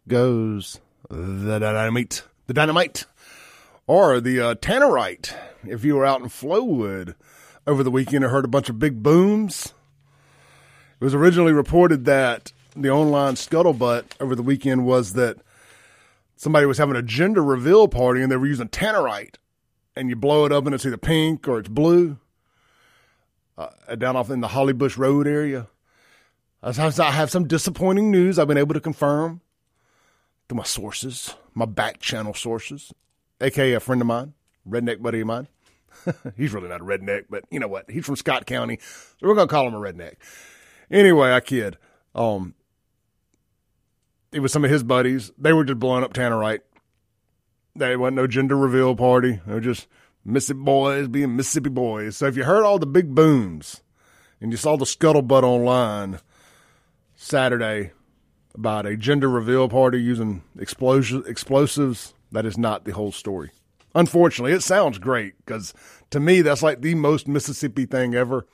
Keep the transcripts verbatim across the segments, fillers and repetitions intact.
goes the dynamite, the dynamite, or the uh, tannerite. If you were out in Flowood over the weekend and heard a bunch of big booms, it was originally reported that the online scuttlebutt over the weekend was that somebody was having a gender reveal party and they were using tannerite, and you blow it up and it's either pink or it's blue. Uh, down off in the Hollybush Road area. I have some disappointing news I've been able to confirm through my sources, my back channel sources, a k a a friend of mine, redneck buddy of mine. He's really not a redneck, but you know what? He's from Scott County, so we're going to call him a redneck. Anyway, I kid. Um, it was some of his buddies. They were just blowing up tannerite. There wasn't no gender reveal party. They were just Mississippi boys being Mississippi boys. So if you heard all the big booms and you saw the scuttlebutt online Saturday about a gender reveal party using explosion, explosives, that is not the whole story. Unfortunately, it sounds great because to me that's like the most Mississippi thing ever.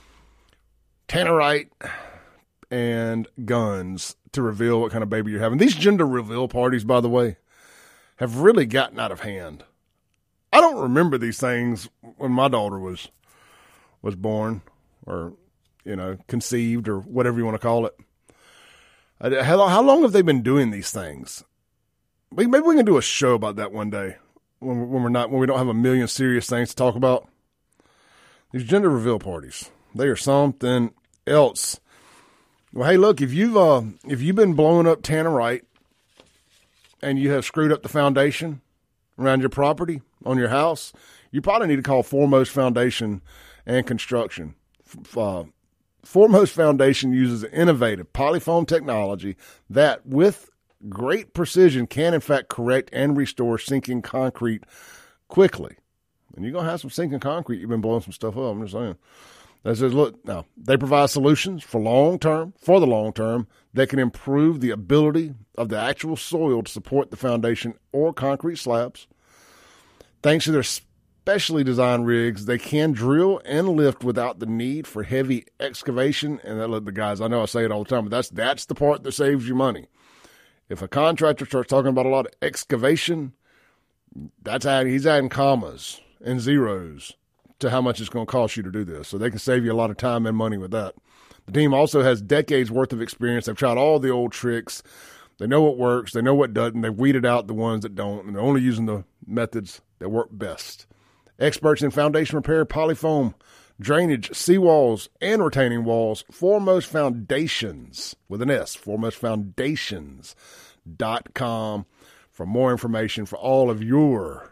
Tannerite and guns to reveal what kind of baby you're having. These gender reveal parties, by the way, have really gotten out of hand. I don't remember these things when my daughter was was born or, you know, conceived or whatever you want to call it. How, how long have they been doing these things? Maybe we can do a show about that one day when, when we're not when we don't have a million serious things to talk about. These gender reveal parties, they are something else. Well, hey, look, if you've uh, if you've been blowing up tannerite and you have screwed up the foundation around your property, on your house, you probably need to call Foremost Foundation and Construction. Uh, Foremost Foundation uses innovative polyfoam technology that, with great precision, can in fact correct and restore sinking concrete quickly. And you're going to have some sinking concrete. You've been blowing some stuff up. I'm just saying. That says, look, now, they provide solutions for long term, for the long term, that can improve the ability of the actual soil to support the foundation or concrete slabs. Thanks to their specially designed rigs, they can drill and lift without the need for heavy excavation. And that, look, the guys, I know I say it all the time, but that's that's the part that saves you money. If a contractor starts talking about a lot of excavation, that's adding, he's adding commas and zeros to how much it's going to cost you to do this. So they can save you a lot of time and money with that. The team also has decades worth of experience. They've tried all the old tricks. They know what works. They know what doesn't. They've weeded out the ones that don't, and they're only using the methods that work best. Experts in foundation repair, polyfoam, drainage, seawalls, and retaining walls. Foremost Foundations, with an S, foremost foundations dot com for more information for all of your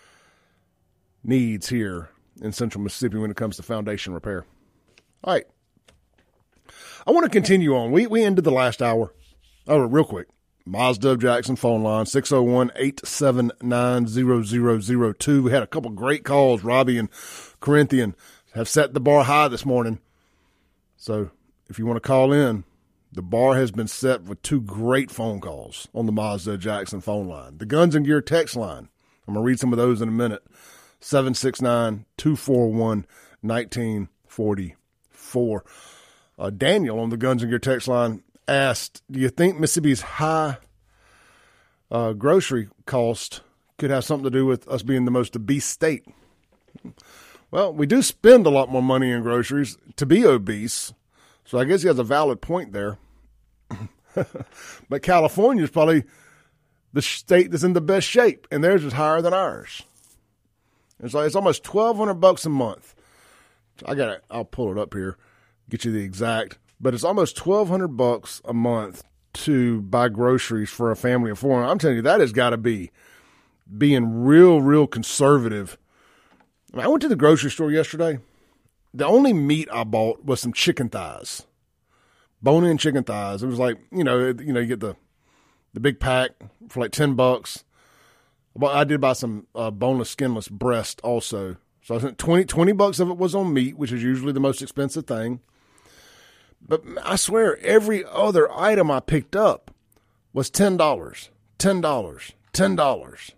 needs here in Central Mississippi when it comes to foundation repair. All right. I want to continue on. We we ended the last hour. Oh, real quick. Miles Dove Jackson phone line, six oh one, eight seven nine, zero zero zero two. We had a couple great calls. Robbie and Corinthian have set the bar high this morning. So if you want to call in, the bar has been set with two great phone calls on the Miles Dove Jackson phone line. The Guns and Gear text line. I'm going to read some of those in a minute. seven six nine, two four one, one nine four four. Uh, Daniel on the Guns and Gear text line asked, do you think Mississippi's high uh, grocery cost could have something to do with us being the most obese state? Well, we do spend a lot more money in groceries to be obese, so I guess he has a valid point there. But California is probably the state that's in the best shape, and theirs is higher than ours. It's like it's almost twelve hundred bucks a month. I got it. I'll pull it up here, get you the exact. But it's almost twelve hundred bucks a month to buy groceries for a family of four. And I'm telling you, that has got to be being real, real conservative. I mean, I went to the grocery store yesterday. The only meat I bought was some chicken thighs, bone-in chicken thighs. It was like, you know, you know, you get the the big pack for like ten bucks. But I did buy some uh, boneless, skinless breast also. So I spent twenty, twenty bucks of it was on meat, which is usually the most expensive thing. But I swear, every other item I picked up was ten dollars, ten dollars, ten dollars.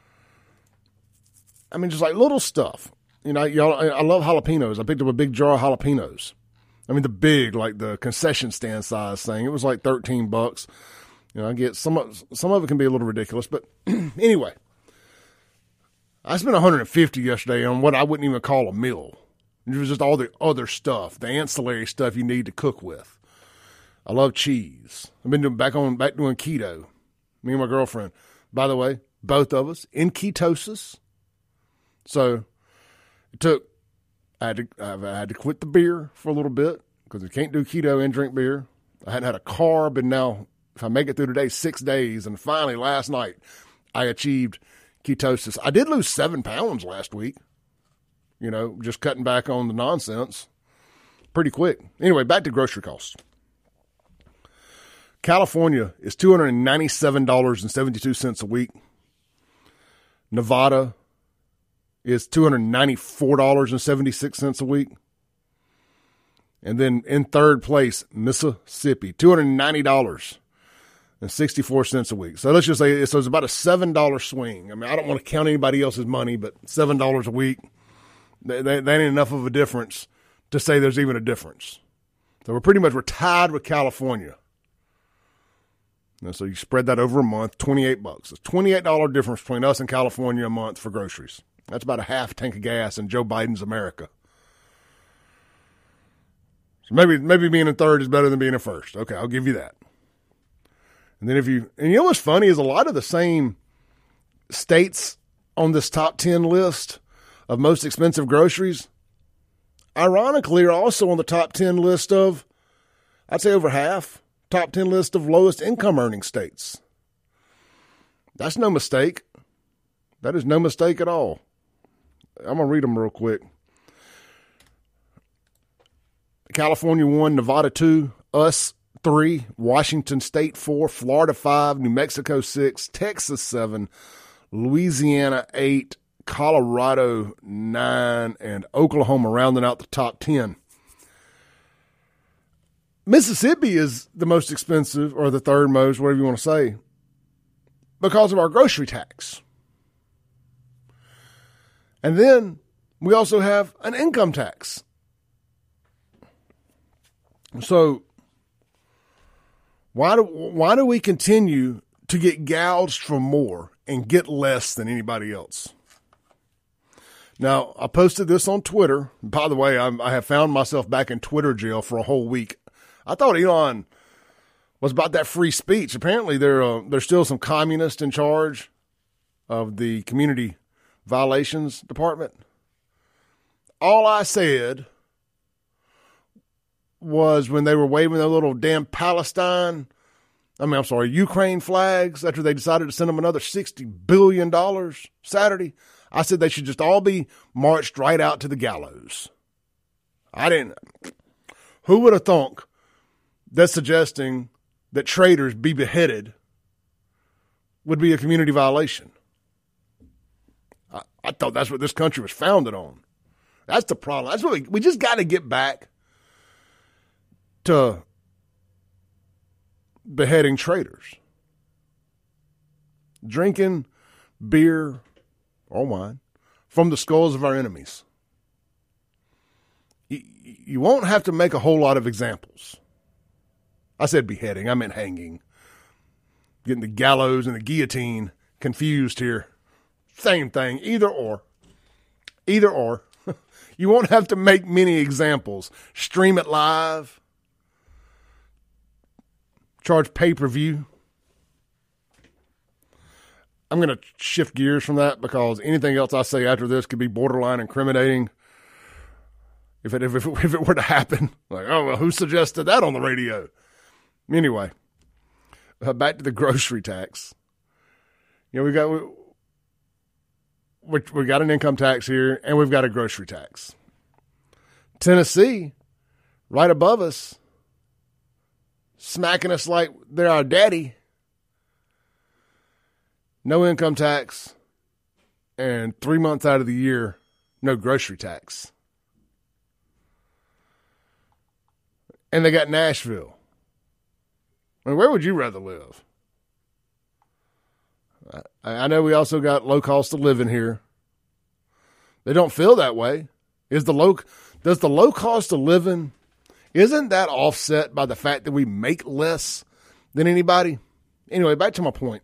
I mean, just like little stuff. You know, y'all, I love jalapenos. I picked up a big jar of jalapenos. I mean, the big, like the concession stand size thing. It was like thirteen bucks. You know, I get some of, some of it can be a little ridiculous, but anyway, I spent one hundred fifty dollars yesterday on what I wouldn't even call a meal. It was just all the other stuff, the ancillary stuff you need to cook with. I love cheese. I've been doing back on back doing keto. Me and my girlfriend. By the way, both of us in ketosis. So it took. I had to. I had to quit the beer for a little bit because I can't do keto and drink beer. I hadn't had a carb, and now if I make it through today, six days, and finally last night I achieved ketosis. I did lose seven pounds last week. You know, just cutting back on the nonsense pretty quick. Anyway, back to grocery costs. California is two hundred ninety-seven dollars and seventy-two cents a week. Nevada is two hundred ninety-four dollars and seventy-six cents a week. And then in third place, Mississippi, two hundred ninety dollars and sixty-four cents a week. So let's just say so it's about a seven dollars swing. I mean, I don't want to count anybody else's money, but seven dollars a week, that, that ain't enough of a difference to say there's even a difference. So we're pretty much, we're tied with California. And so you spread that over a month, twenty-eight bucks. It's twenty-eight dollars difference between us and California a month for groceries. That's about a half tank of gas in Joe Biden's America. So maybe maybe being in third is better than being in first. Okay, I'll give you that. And then if you, and you know what's funny is a lot of the same states on this top ten list of most expensive groceries, ironically, are also on the top ten list of, I'd say over half, top ten list of lowest income earning states. That's no mistake. That is no mistake at all. I'm going to read them real quick. California one, Nevada two, us three, Washington State four, Florida five, New Mexico six, Texas seven, Louisiana eight, Colorado nine, and Oklahoma rounding out the top ten. Mississippi is the most expensive, or the third most, whatever you want to say, because of our grocery tax. And then we also have an income tax. So why do why do we continue to get gouged for more and get less than anybody else? Now, I posted this on Twitter. By the way, I'm, I have found myself back in Twitter jail for a whole week. I thought Elon was about that free speech. Apparently, there uh, there's still some communists in charge of the community violations department. All I said was when they were waving their little damn Palestine, I mean, I'm sorry, Ukraine flags after they decided to send them another sixty billion dollars Saturday, I said they should just all be marched right out to the gallows. I didn't. Who would have thunk that suggesting that traitors be beheaded would be a community violation? I, I thought that's what this country was founded on. That's the problem. That's what we, we just got to get back to beheading traitors. Drinking beer or wine from the skulls of our enemies. You, you won't have to make a whole lot of examples. I said beheading, I meant hanging. Getting the gallows and the guillotine confused here. Same thing, either or. Either or. You won't have to make many examples. Stream it live. Charge pay-per-view. I'm going to shift gears from that because anything else I say after this could be borderline incriminating. If it, if it, if it were to happen, like, oh, well, who suggested that on the radio? Anyway, uh, back to the grocery tax. You know, we got, we, we, we got an income tax here and we've got a grocery tax. Tennessee, right above us, smacking us like they're our daddy. No income tax, and three months out of the year, no grocery tax. And they got Nashville. I mean, where would you rather live? I, I know we also got low cost of living here. They don't feel that way. Is the low, does the low cost of living, isn't that offset by the fact that we make less than anybody? Anyway, back to my point.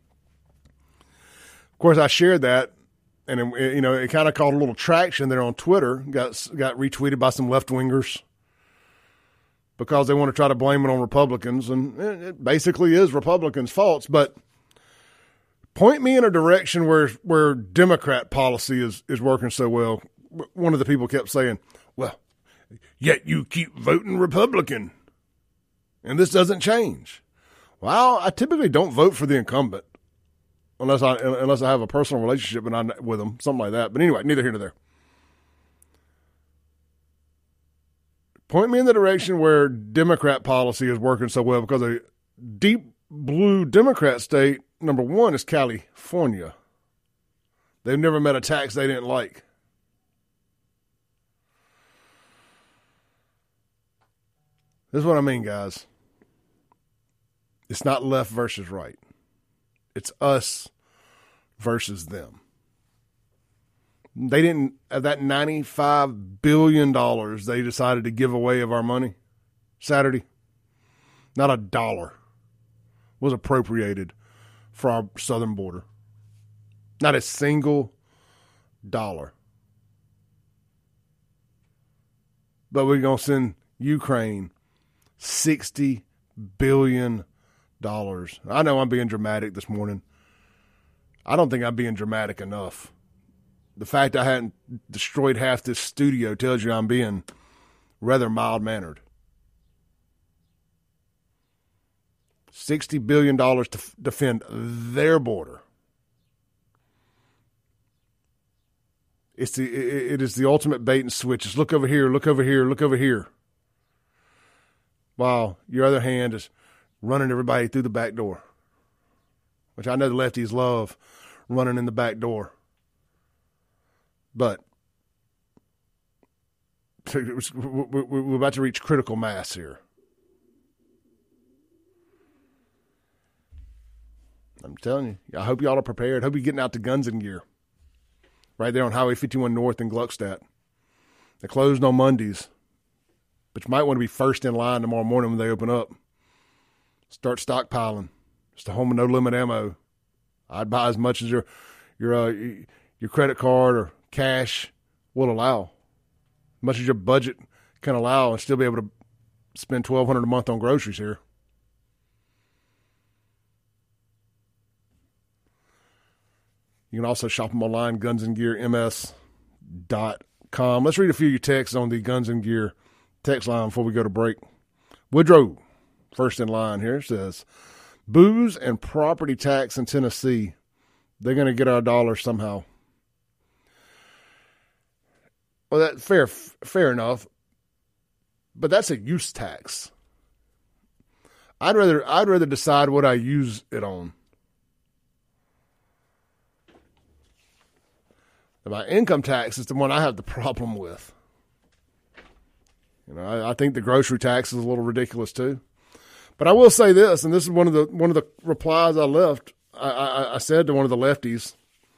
Of course, I shared that, and it, you know, it kind of caught a little traction there on Twitter. Got got retweeted by some left wingers because they want to try to blame it on Republicans, and it basically is Republicans' faults. But point me in a direction where where Democrat policy is is working so well. One of the people kept saying, "Well, yet you keep voting Republican, and this doesn't change." Well, I typically don't vote for the incumbent. Unless I unless I have a personal relationship and I with them, something like that. But anyway, neither here nor there. Point me in the direction where Democrat policy is working so well, because a deep blue Democrat state, number one, is California. They've never met a tax they didn't like. This is what I mean, guys. It's not left versus right. It's us versus them. They didn't, of that ninety-five billion dollars they decided to give away of our money Saturday, not a dollar was appropriated for our southern border. Not a single dollar. But we're going to send Ukraine sixty billion dollars. Dollars. I know I'm being dramatic this morning. I don't think I'm being dramatic enough. The fact I hadn't destroyed half this studio tells you I'm being rather mild-mannered. sixty billion dollars to f- defend their border. It's the it, it is the ultimate bait and switch. It's look over here, look over here, look over here. While your other hand is running everybody through the back door, which I know the lefties love, running in the back door. But we're about to reach critical mass here. I'm telling you, I hope y'all are prepared. I hope you're getting out to Guns and Gear right there on Highway fifty-one North in Gluckstadt. They're closed on Mondays, but you might want to be first in line tomorrow morning when they open up. Start stockpiling. It's the home of no limit ammo. I'd buy as much as your your uh, your credit card or cash will allow, as much as your budget can allow, and still be able to spend twelve hundred dollars a month on groceries here. You can also shop them online, guns and gear m s dot com. Let's read a few of your texts on the Guns and Gear text line before we go to break. Woodrow, first in line here, says, booze and property tax in Tennessee, they're going to get our dollars somehow. Well, that fair, fair enough, but that's a use tax. I'd rather, I'd rather decide what I use it on. My income tax is the one I have the problem with. You know, I, I think the grocery tax is a little ridiculous too. But I will say this, and this is one of the one of the replies I left. I, I, I said to one of the lefties,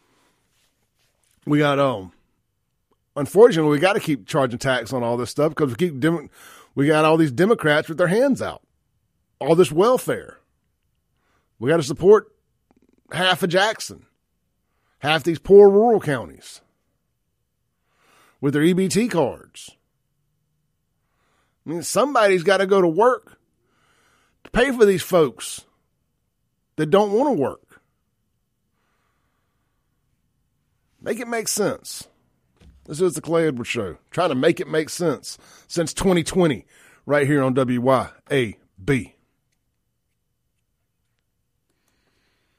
"We got um, unfortunately, we got to keep charging tax on all this stuff because we keep dem- we got all these Democrats with their hands out, all this welfare. We got to support half of Jackson, half these poor rural counties with their E B T cards. I mean, somebody's got to go to work to pay for these folks that don't want to work. Make it make sense." This is the Clay Edwards Show, trying to make it make sense since twenty twenty, right here on W Y A B.